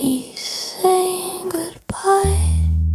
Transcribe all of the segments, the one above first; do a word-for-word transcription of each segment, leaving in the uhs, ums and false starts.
He's saying goodbye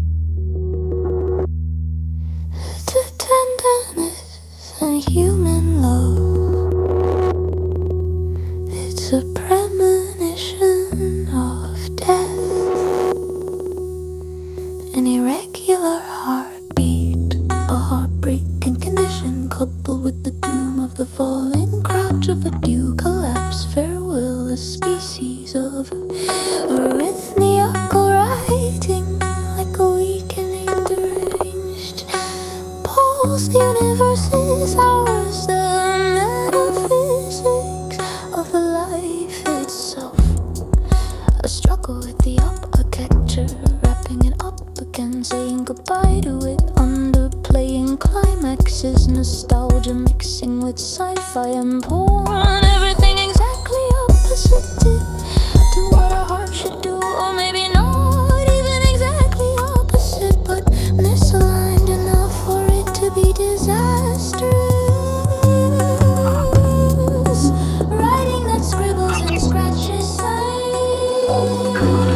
to tenderness and human love. It's a premonition of death, an irregular heartbeat, a heartbreaking condition coupled with the doom of the falling crotch of a due collapse. Farewell, a species of arrhythmiacal writing, like a weakening deranged pulse. The universe is ours, the metaphysics of life itself. A struggle with the architecture, wrapping it up again, saying goodbye to it. Underplaying climaxes, nostalgia mixing with sci-fi and porn. Everything exactly opposite to what our heart should do, or maybe not even exactly opposite, but misaligned enough for it to be disastrous. Writing that scribbles and scratches signs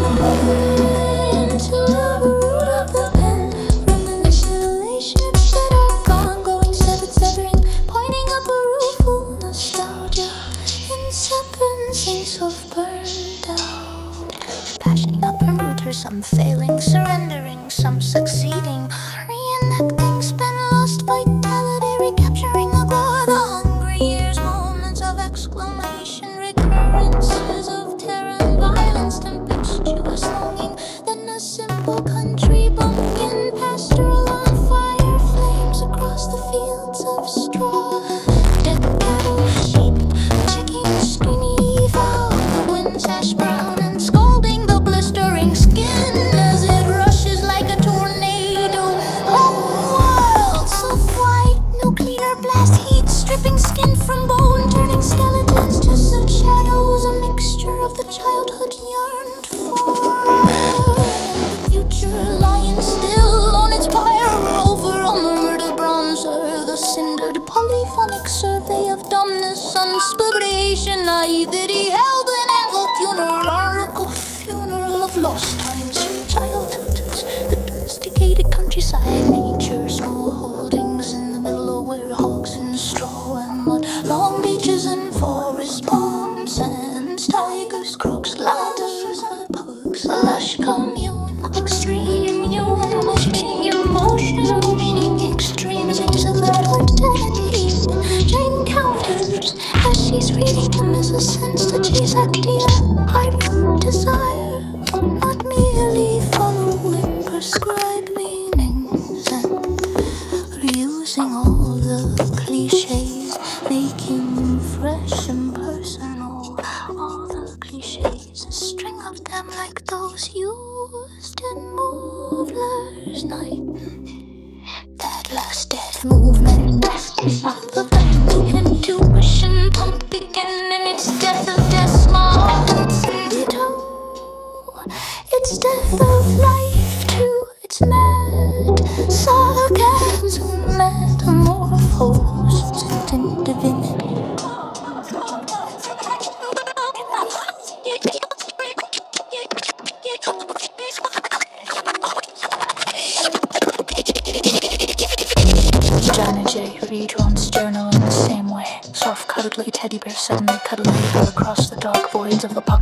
to the root of the pen, reminiscent that are gone, going severed, severing, pointing up a roof full nostalgia, inception sinks of burned out, passioning up her rooter, some failing, surrendering, some succeeding, reenacting spent lost vitality, recapturing the glow, the hungry years, moments of exclamation, recurrences of terror and violence, tempestuous longing, then a simple country bumpkin, pastoral on fire, flames across the fields of straw, dead cattle, sheep, ticking skinny fowl, the winds ash brown and scalding the blistering skin as it rushes like a tornado. Oh, worlds of white nuclear blast heat, stripping skin from bone, turning skeletons to such shadows, a mixture of the childhood yearned for and the future lying still on its pyre over a murdered bronzer, the cindered polyphonic survey of dumbness, unsubration, naivety, held an angle funeral, funeral of lost times from childhood, the domesticated countryside, nature, small holdings in the middle of where hogs and straw and mud, long beaches and forest palms, sands, tigers, crooks, ladders, pugs, a lush commune, extreme union, emotional meaning, extremes of that mortality, Jane counters as she's reading them as a sense to chase idea, hyper desire, not merely following prescribed meanings and reusing all the cliches, making them fresh and personal, all the cliches, a string of them like those used in Movler's Night. That last death movement, best of the intuition pumping in its death of death small. It all, it's death of life too. It's mad sarcasm, metamorphosed into divinity. Janet J. read Ron's journal in the same way. Soft cuddly teddy bear suddenly cuddling her across the dark voids of the